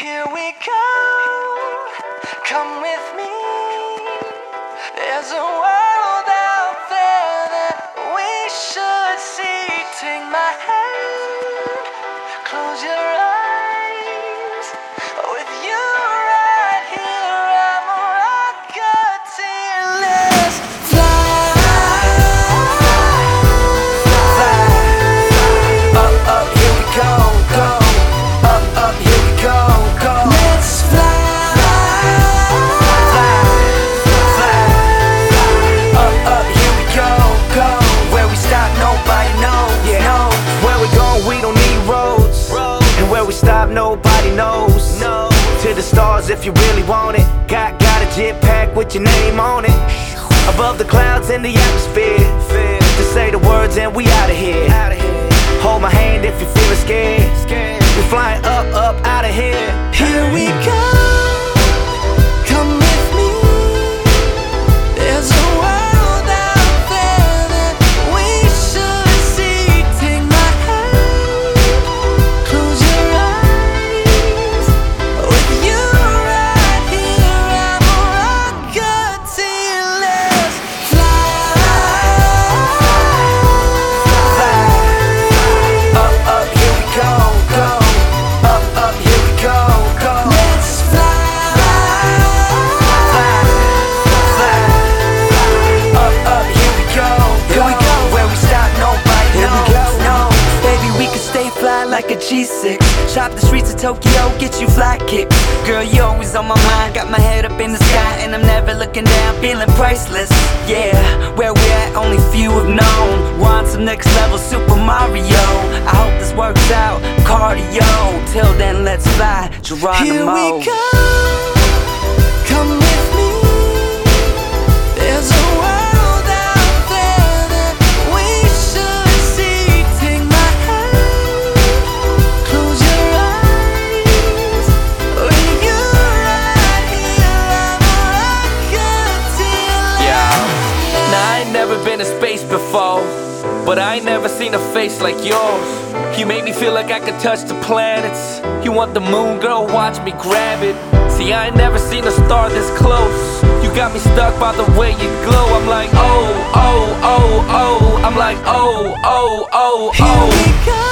Here we go, come with me. There's a world out there that we should see. Take my hand, close your eyes. With you right here, I'm a rocketeer. Let's fly, fly. Up, here we go, go. Up, here we go, go. Let's fly, fly, fly. Up, here we go, go. Where we stop, nobody knows. No, Where we going, we don't need roads. And where we stop, nobody knows. To the stars if you really want it. Got a jet pack with your name on it. Above the clouds in the atmosphere. Just say the words and we out of here. Hold my hand if you're feeling scared. We flying up, out of here. here we go. Come with me. There's a world out there that we should see. Take my hand, close your eyes. With you right here, I'm a rocketeer. Let's fly, Up, here we go, go. Up, here we go, go. let's fly, Up, here we go, go. Where we stop, nobody knows. No. Baby, we can stay fly like a G6. Shop the streets of Tokyo, get you fly kicks. Girl, you always on my mind. Got my head up in the sky and I'm never looking down, feeling priceless. Yeah, where we at, only few have known. Want some next level Super Mario. I hope this works out, cardio. Till then, let's fly, Geronimo. Here we go, come with me. There's a world out there that we should see. Take my hand, close your eyes. With you right here, I'm a rocketeer. Now I ain't never been to space before, but I ain't never seen a face like yours. You make me feel like I could touch the planets. You want the moon, girl, watch me grab it. See, I ain't never seen a star this close. You got me stuck by the way you glow. I'm like, oh, oh, oh, oh. I'm like, oh, oh, oh, Here oh. we go.